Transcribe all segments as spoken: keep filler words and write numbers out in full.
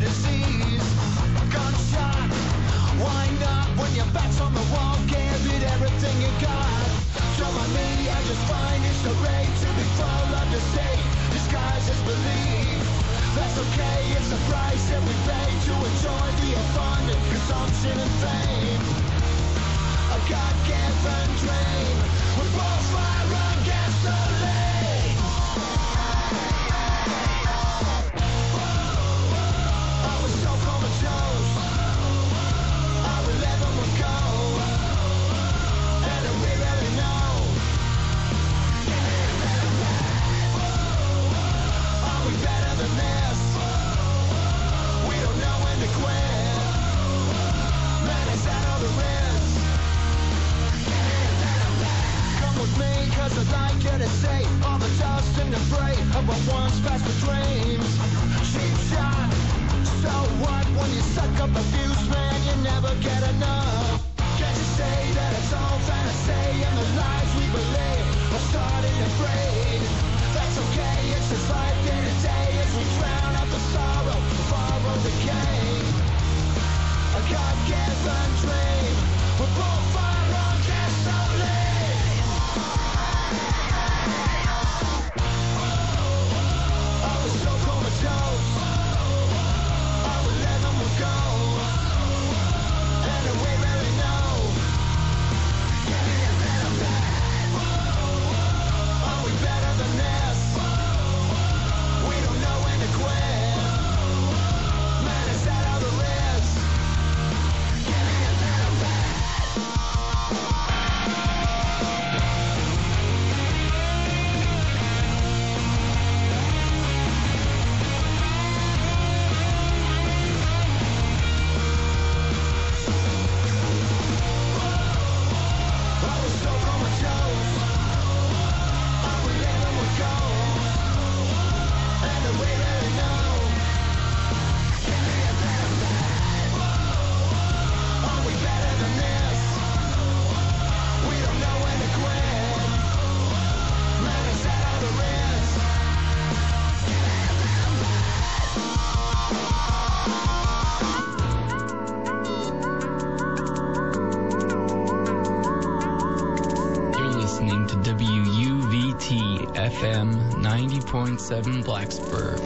disease. Gunshot, wind up when your back's on the wall, give it everything you got. Don't mind me, I just find it so great to be full of deceit, disguise as belief. That's okay, it's the price that we pay to enjoy the abundant consumption and fame. A God-given dream, we're both fire on gasoline. I was so comatose, I would let them go, and we really know. Are we better than this? We don't know when to quit. Man, is that all there is? Come with me, cause I'd like you to see all the dust and debris of what once passed for dreams. Cheap shot, so what when you suck up a fuse, man, you never get enough. Can't you say that it's all fantasy and the lies we believe are starting to breed? That's okay, it's just life day to day as we drown out the sorrow of our own decay. A God-given dream, we're both fire on gasoline. I was so comatose, I would let them go, and we really know. Are we better than this? We don't know when to quit. Man, is that all there is? I was so comatose, I would let them go, and we really know. Are we better than this? We don't know when to quit. Man, is that all there is? You're listening to W U V T F M ninety point seven Blacksburg.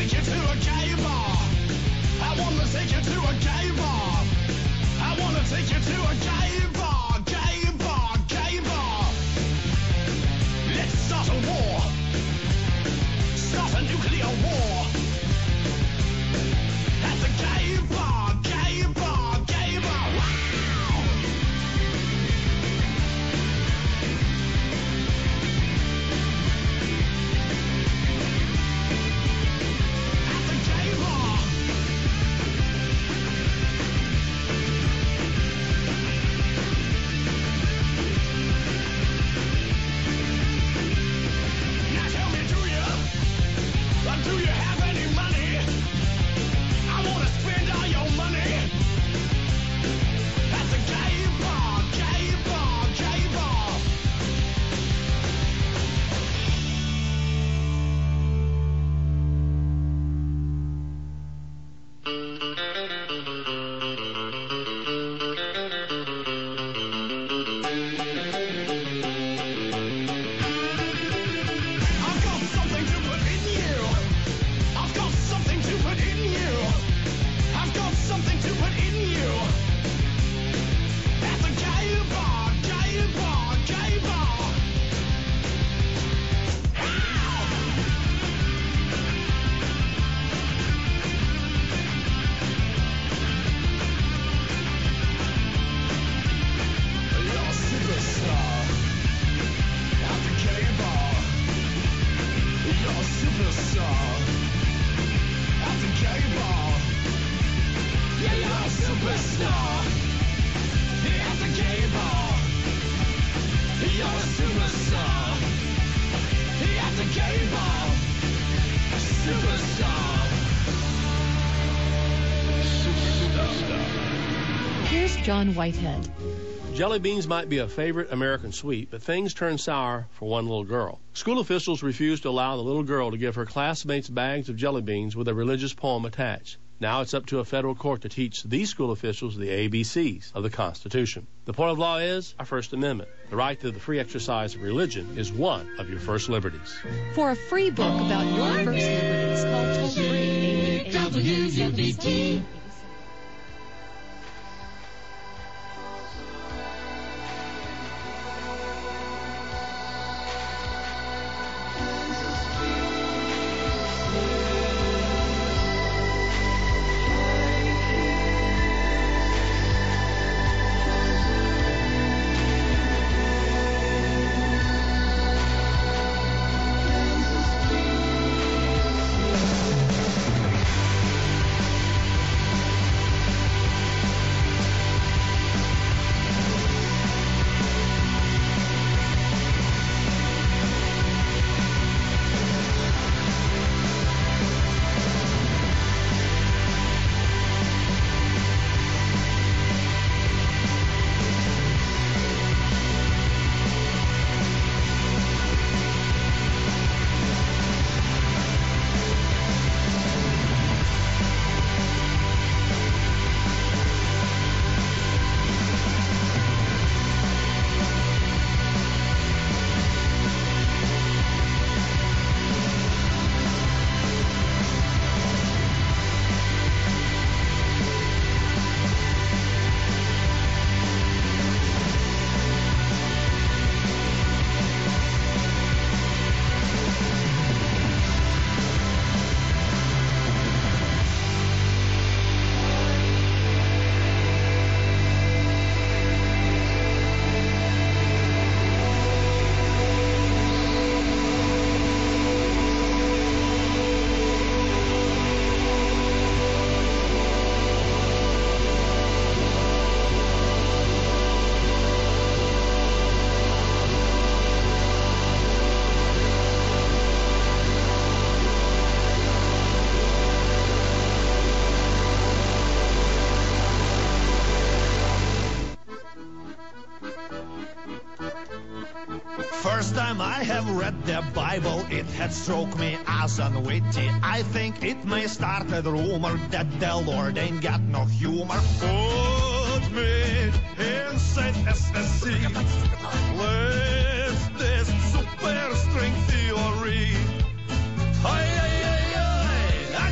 take you to a gay bar. I wanna take you to a gay bar. I wanna take you to a gay bar, gay bar, gay bar. Let's start a war. Start a nuclear war. At the gay bar, gay bar, gay bar. Wow! At the gay bar. Now tell me, do you, or do you have any money? I wanna spend all your money at the gay bar, gay bar, gay bar. I've got something to put in you. I've got something to put in you. I've got something to put in you. At the gay bar, gay bar, gay bar. You're a superstar. At the gay bar. You're a superstar. At the gay bar. Yeah, you're a superstar. At the gay bar. You're a superstar. At the gay bar. Superstar. Superstar. Here's John Whitehead. Jelly beans might be a favorite American sweet, but things turn sour for one little girl. School officials refused to allow the little girl to give her classmates bags of jelly beans with a religious poem attached. Now it's up to a federal court to teach these school officials the A B Cs of the Constitution. The point of law is our First Amendment. The right to the free exercise of religion is one of your first liberties. For a free book about your first liberties, call toll-free W U B T. First time I have read the Bible, it had struck me as unwitty. I think it may start a rumor that the Lord ain't got no humor. Put me inside S S C. Let's this super string theory. Ay, ay, ay, ay.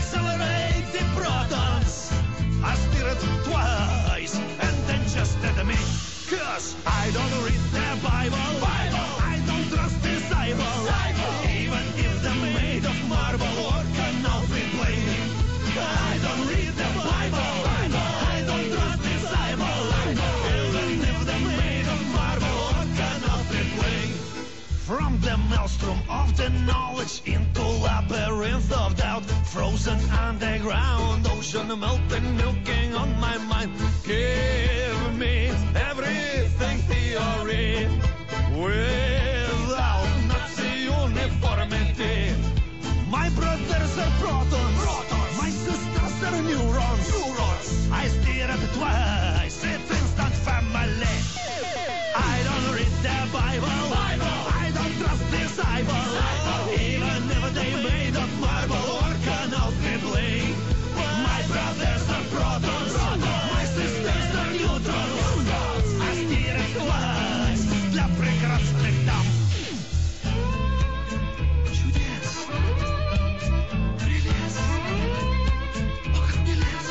I don't read the Bible. Bible. I don't trust disciples. Even if they're made of marble or cannot be played. I don't read the Bible. Bible. I don't trust disciples. Even if they're made of marble or cannot be played. From the maelstrom of the knowledge into labyrinth of doubt, frozen underground, ocean melting, milking on my mind. Give me everything theory without Nazi uniformity. My brothers are protons, protons. My sisters are neurons. neurons. I stare at twice, it's instant family. I don't read the Bible. Bible. I don't trust disciples. Even if they made of marble or cannot be played. My brothers are protons. protons. My sisters are neutrons. I stare at twice для прекрасных дам. Чудес. Прелесть. О, как милец.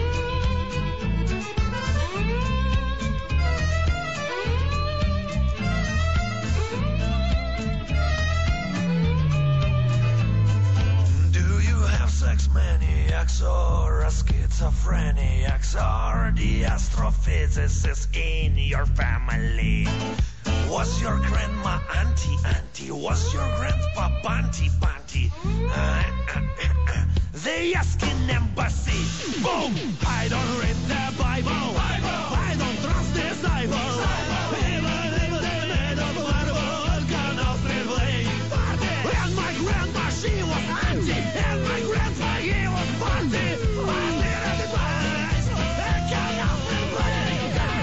Do you have sex maniacs or a schizophrenics or the astrophysicist in your family? Was your grandma auntie auntie? Was your grandpa bunty bunty? Uh, uh, uh, uh. The asking embassy. Boom! I don't read the Bible. Bible. I don't trust disciples. Even if they made of marble cannot relate. And my grandma, she was auntie. And my grandpa, he was bunty. Bunty at the twice. They cannot relate.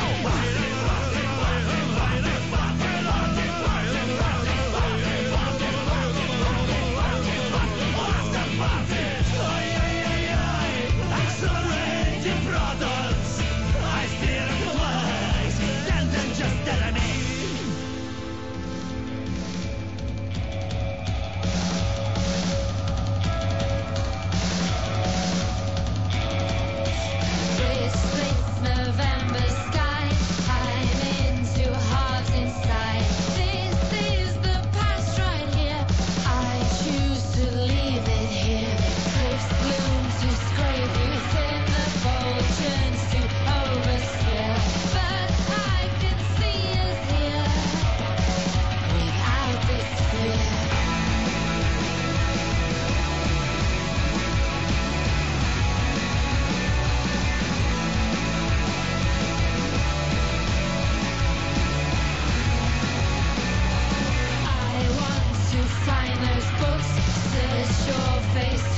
Accelerating products. I steer it twice. Then, then just tell me. This this November sky, I'm into heart inside. This is the past right here. I choose to leave it here. Cliffs bloom to scrape within the fortunes to oversteer. But I can see us here without this fear. I want to find those books, search your face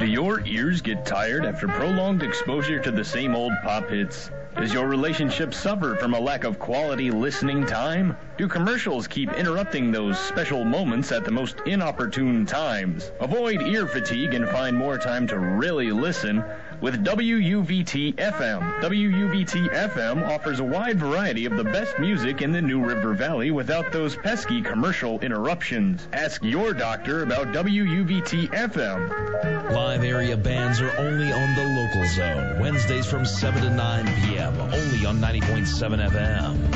Do your ears get tired after prolonged exposure to the same old pop hits? Does your relationship suffer from a lack of quality listening time? Do commercials keep interrupting those special moments at the most inopportune times? Avoid ear fatigue and find more time to really listen with W U V T F M. W U V T F M offers a wide variety of the best music in the New River Valley without those pesky commercial interruptions. Ask your doctor about W U V T F M. Live area bands are only on the local zone, Wednesdays from seven to nine p.m., only on ninety point seven F M.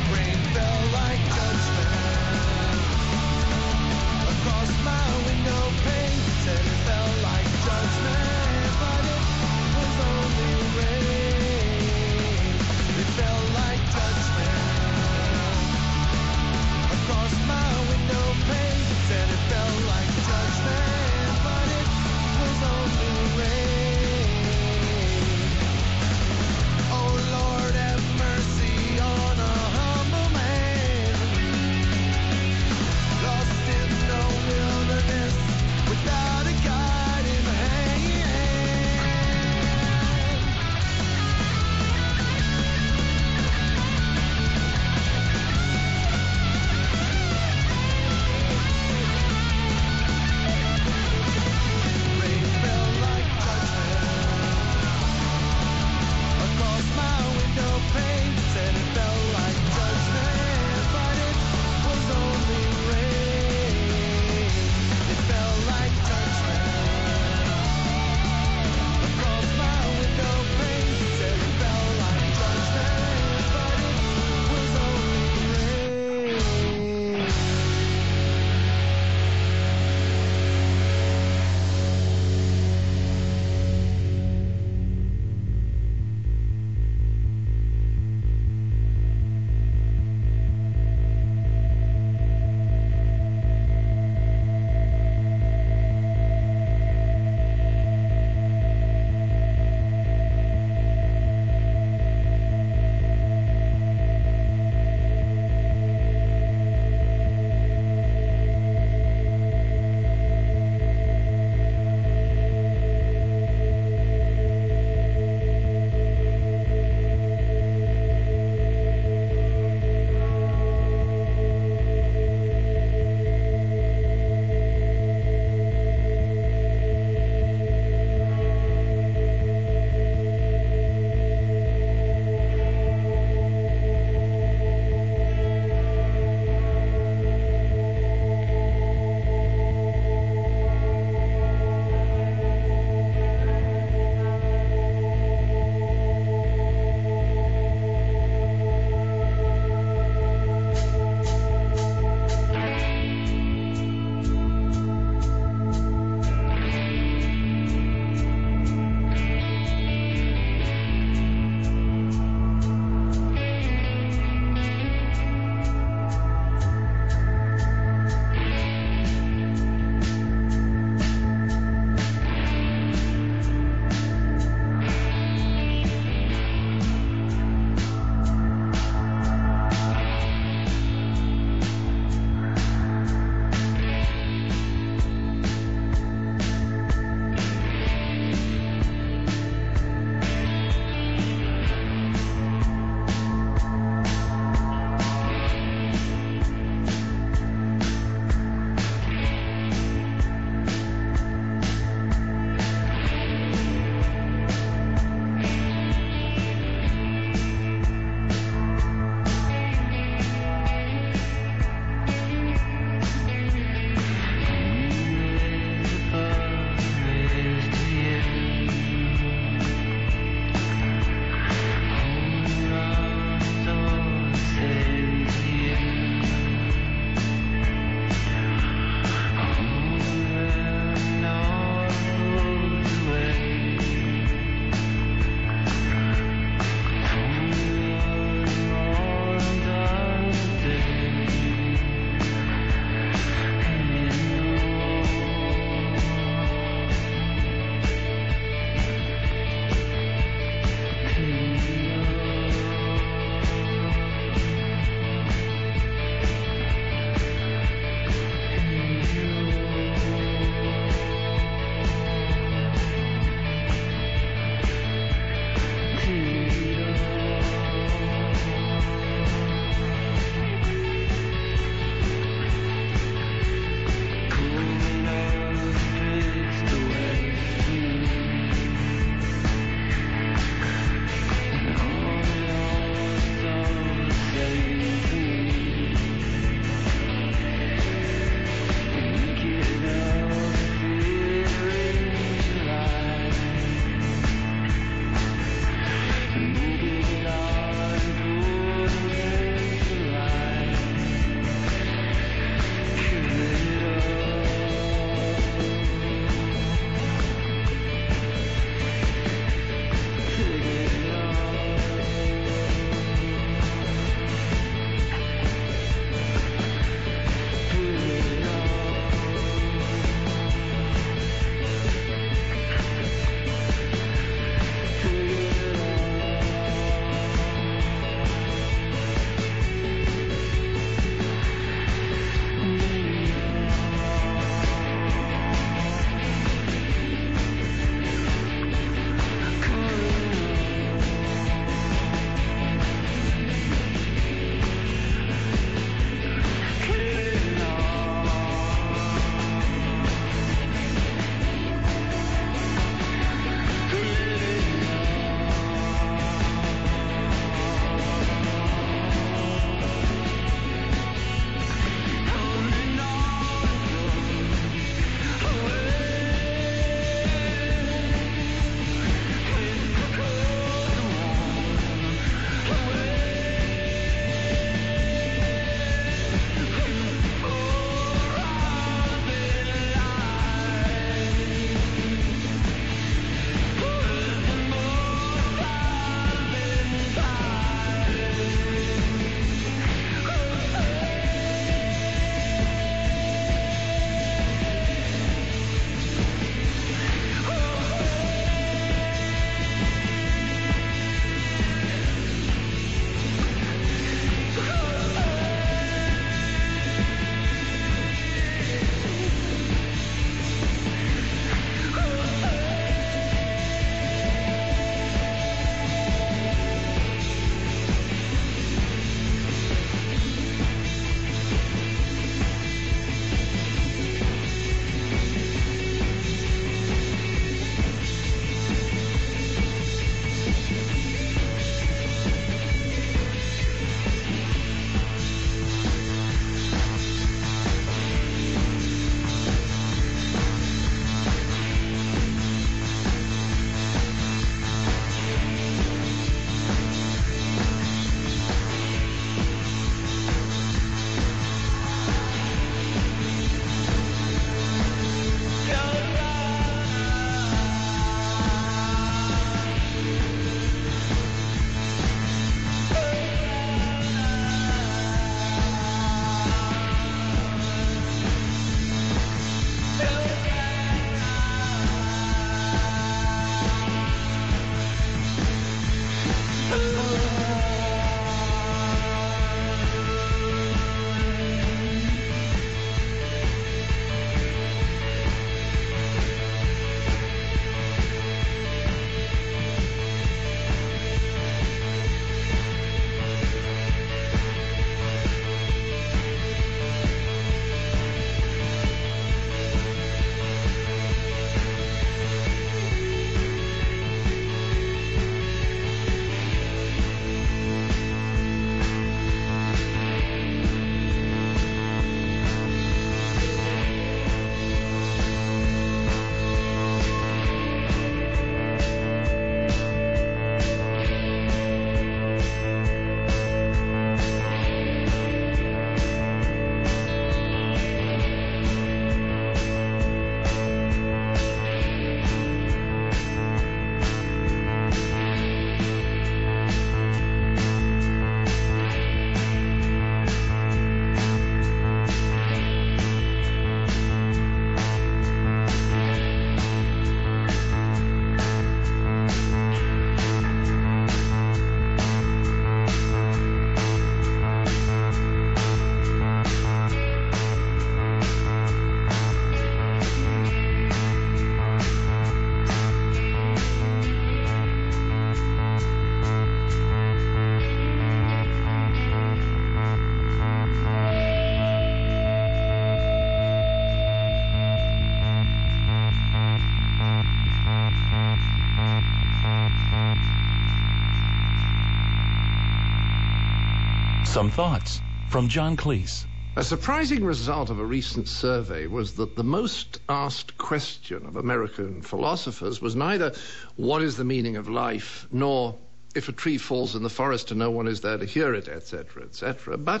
Some thoughts from John Cleese. A surprising result of a recent survey was that the most asked question of American philosophers was neither what is the meaning of life, nor if a tree falls in the forest and no one is there to hear it, et cetera, et cetera, but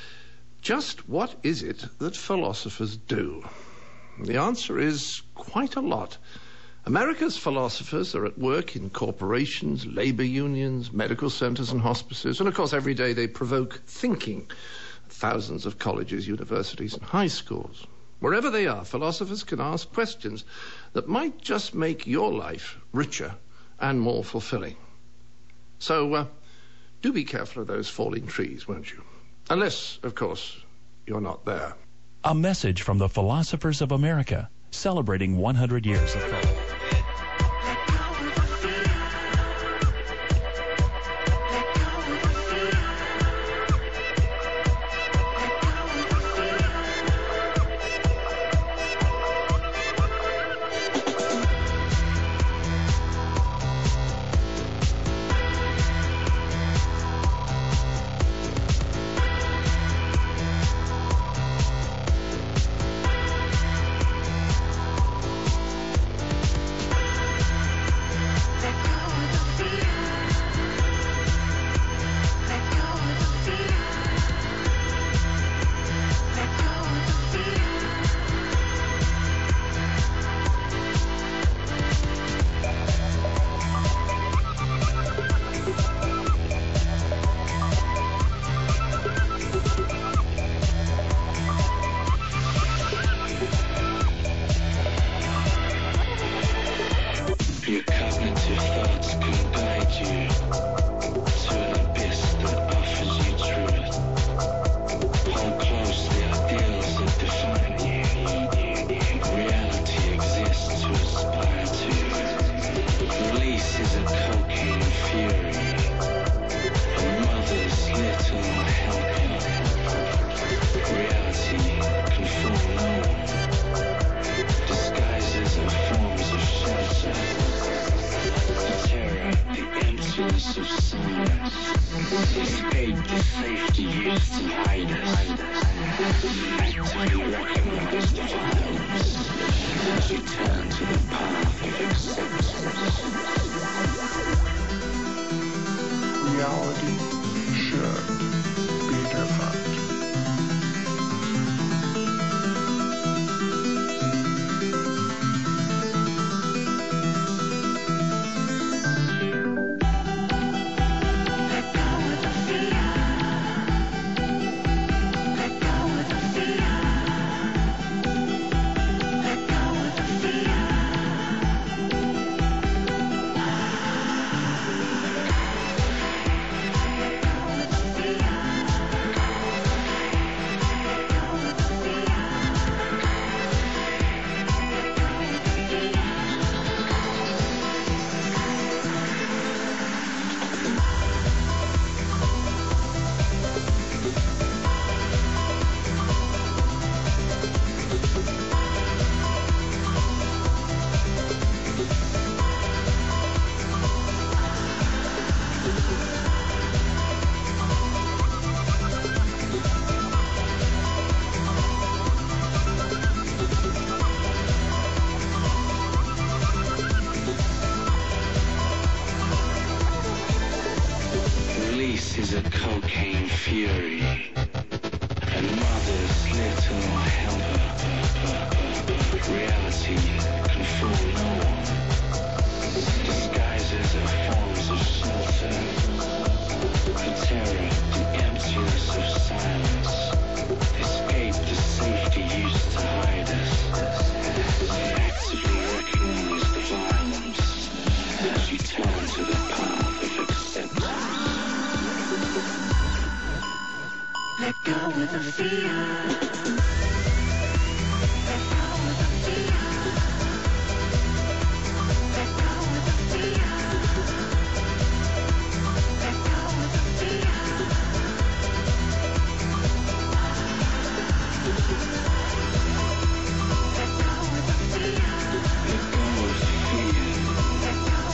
just what is it that philosophers do? The answer is quite a lot. America's philosophers are at work in corporations, labor unions, medical centers and hospices, and of course every day they provoke thinking at thousands of colleges, universities and high schools. Wherever they are, philosophers can ask questions that might just make your life richer and more fulfilling. So uh, do be careful of those falling trees, won't you? Unless, of course, you're not there. A message from the Philosophers of America, celebrating one hundred years of thought.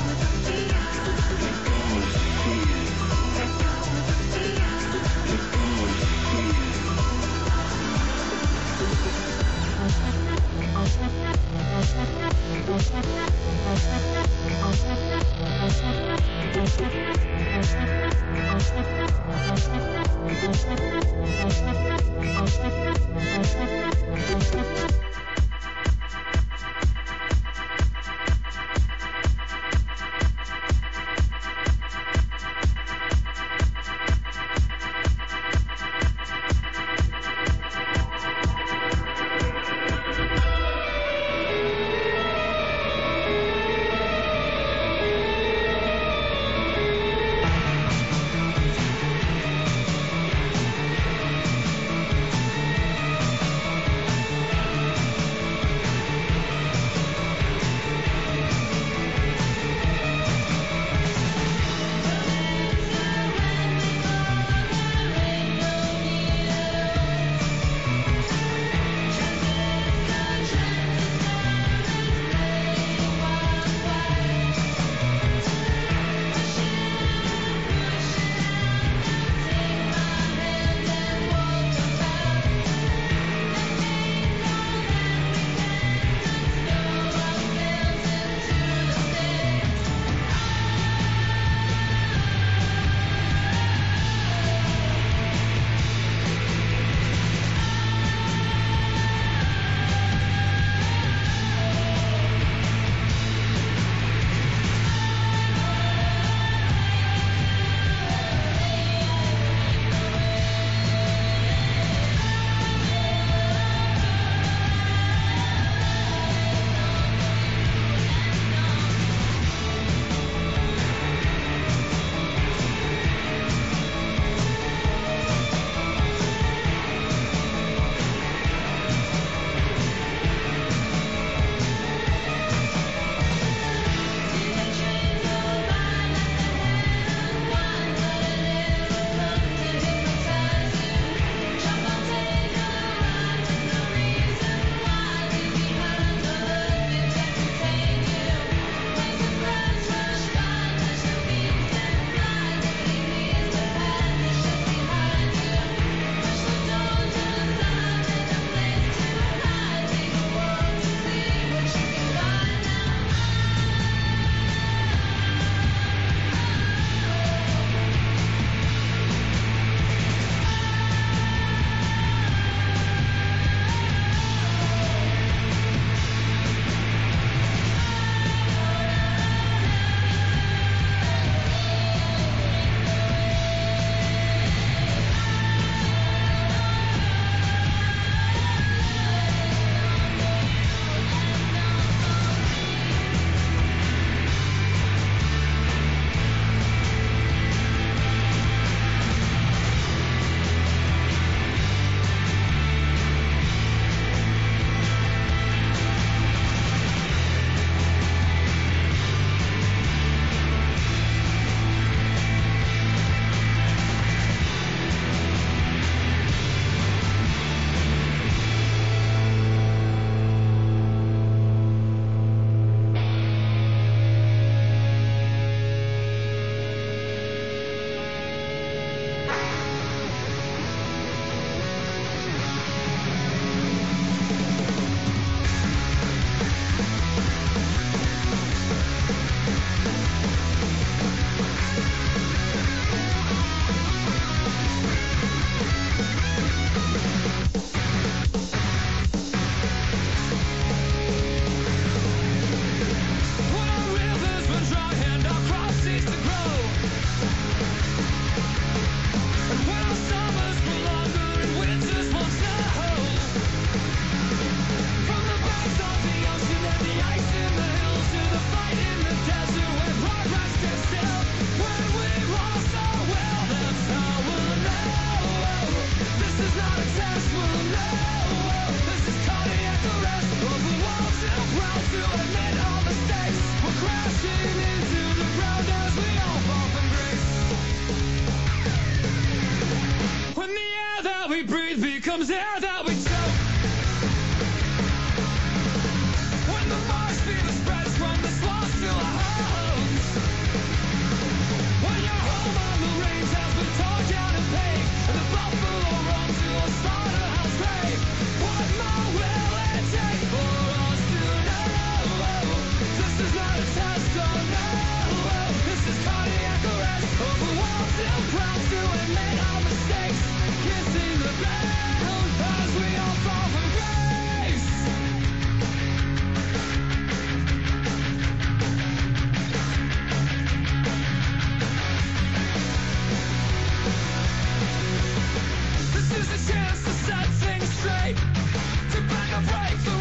Let go comes air that we choke. When the Mars fever spreads from the swamps to our homes. When your home on the range has been torn down and paved, and the buffalo roam to a slaughterhouse grave. What more will it take for us to know? This is not a test, oh no. This is cardiac arrest. Overwhelmed and proud to admit our mistakes. Kissing the ground as we all fall from grace. This is a chance to set things straight, to bend the brakes.